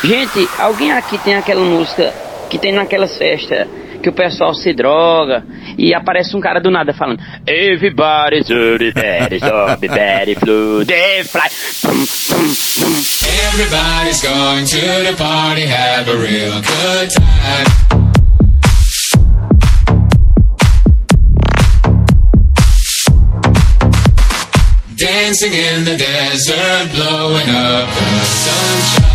Gente, alguém aqui tem aquela música que tem naquelas festas que o pessoal se droga e aparece um cara do nada falando Everybody's dirty, bad, zombie, bad, flu, they fly. Everybody's going to the party, have a real good time. Dancing in the desert, blowing up the sunshine.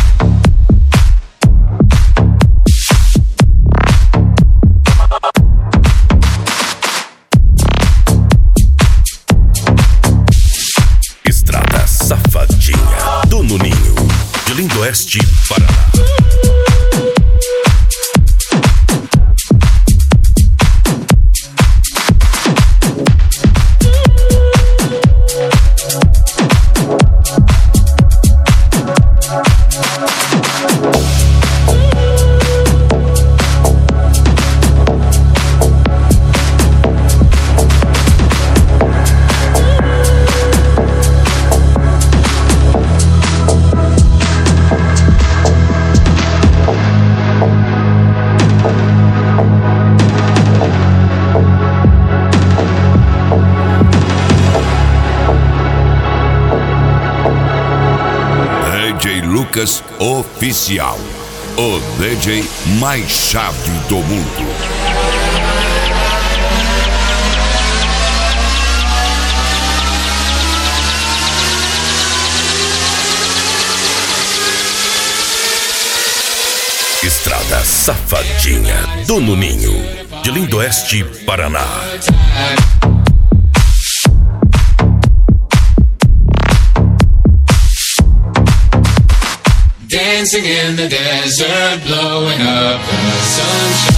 Estrada Safadinha do Nuninho, de Lindoeste, Paraná. DJ Lucas Oficial, o DJ mais chave do mundo. Estrada Safadinha do Nuninho, de Lindoeste, Paraná. Dancing in the desert, blowing up the sunshine.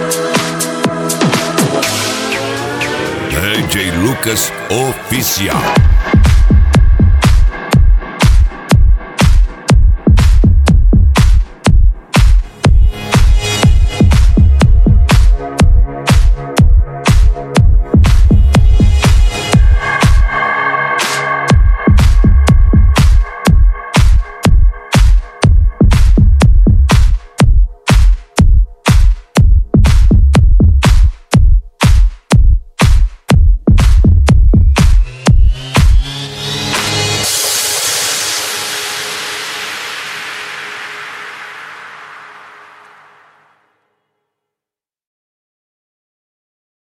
DJ Lucas Oficial.